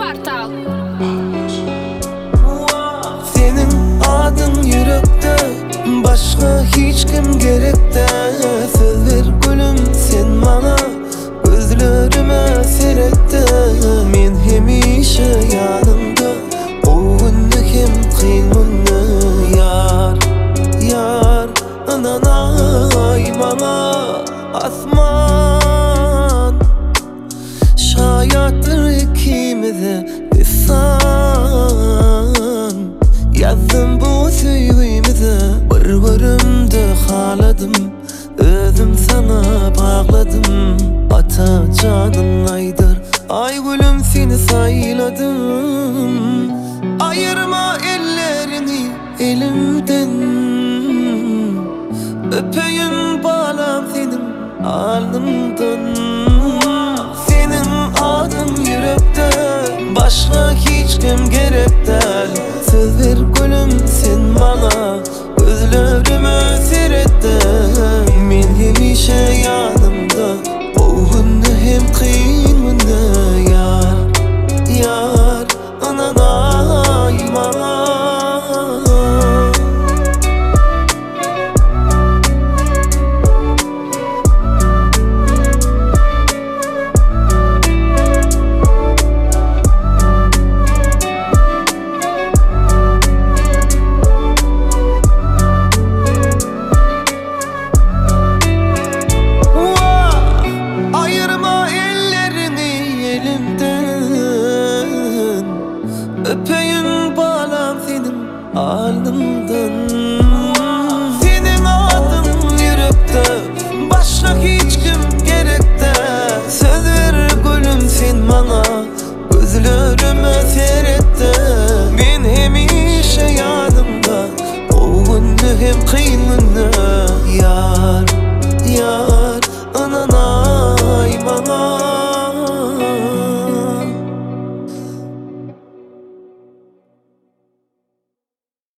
Portal. Senin adın yürekte, başka hiç kim gerekte. Söz ver gülüm sen bana, gözlerime seyretti. Men hemişe yanımda, o günü hem kıyımını yar. Yar, ananay bana asman. Şayattır ikimize lisan. Yazdım bu sevgimize, bir-birimde haladım. Özüm sana bağladım. Ata canın aydır, ay gülüm seni sayladım. Ayırma ellerini elimden, öpeyim bağlam senin alnımdan. Senin adın yürekte, başka hiç kim gerek değil. Söz ver gülüm sen bana, gözlerime seyretti. Men hemişe yanımda, o günü hem kıyımını yar. Yar, ananay bana. Öpeyim bağlam senin alnımdan. Senin adın yürekte, başka hiç kim gerekte. Söz ver gülüm sen bana, gözlerime seyretti. Men hemişe yanımda, o günü hem kıyımını yar. Yar.